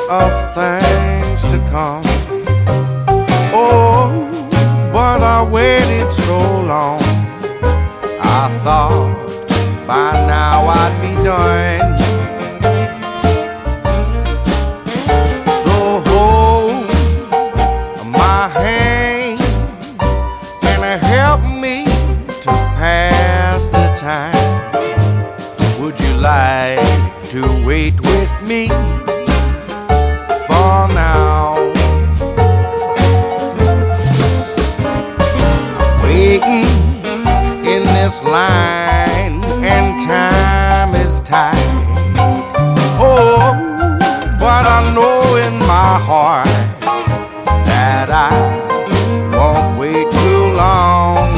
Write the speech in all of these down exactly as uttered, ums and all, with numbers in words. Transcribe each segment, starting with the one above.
of things to come. Oh, but I waited so long. I thought by now I'd be done. So hold my hand and help me to pass the time. Would you like to wait with me for now? Waiting in this line and time is tight. Oh, but I know in my heart that I won't wait too long.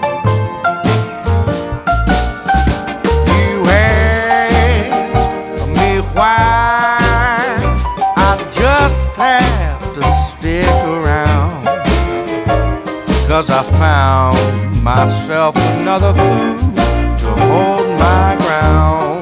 You ask me why I just have to stick around, 'cause I found myself another fool to hold my ground.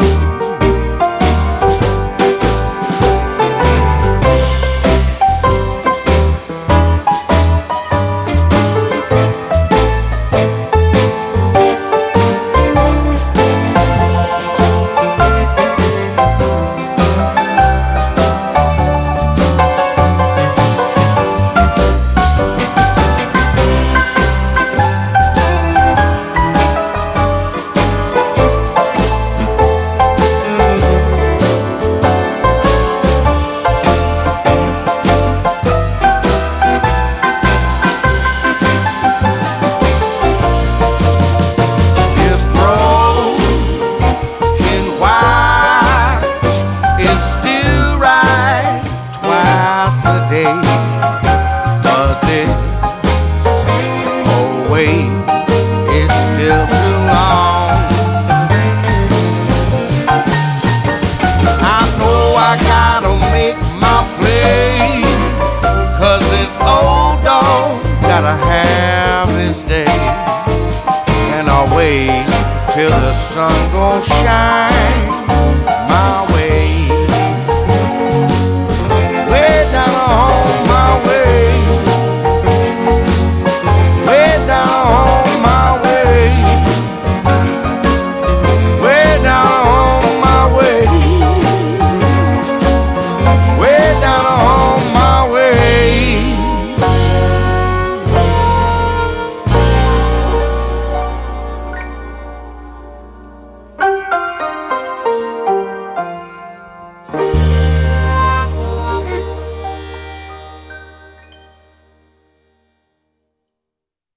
But this oh wait, it's still too long. I know I gotta make my play, 'cause this old dog gotta have his day. And I'll wait till the sun gon' shine